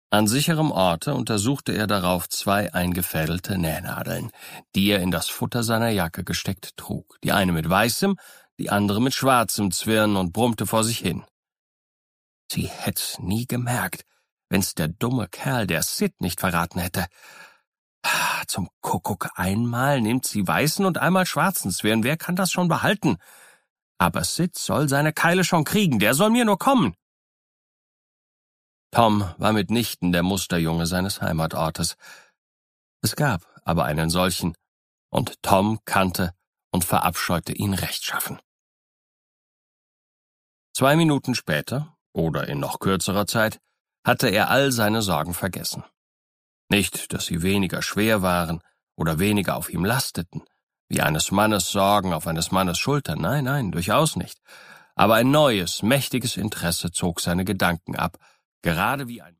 An sicherem Orte untersuchte er darauf 2 eingefädelte Nähnadeln, die er in das Futter seiner Jacke gesteckt trug, die eine mit weißem, die andere mit schwarzem Zwirn, und brummte vor sich hin. Sie hätt's nie gemerkt, wenn's der dumme Kerl, der Sid, nicht verraten hätte. Zum Kuckuck, einmal nimmt sie weißen und einmal schwarzen Zwirn, wer kann das schon behalten? Aber Sid soll seine Keile schon kriegen, der soll mir nur kommen. Tom war mitnichten der Musterjunge seines Heimatortes. Es gab aber einen solchen, und Tom kannte und verabscheute ihn rechtschaffen. 2 Minuten später, oder in noch kürzerer Zeit, hatte er all seine Sorgen vergessen. Nicht, dass sie weniger schwer waren oder weniger auf ihm lasteten, wie eines Mannes Sorgen auf eines Mannes Schultern, nein, durchaus nicht. Aber ein neues, mächtiges Interesse zog seine Gedanken ab, gerade wie ein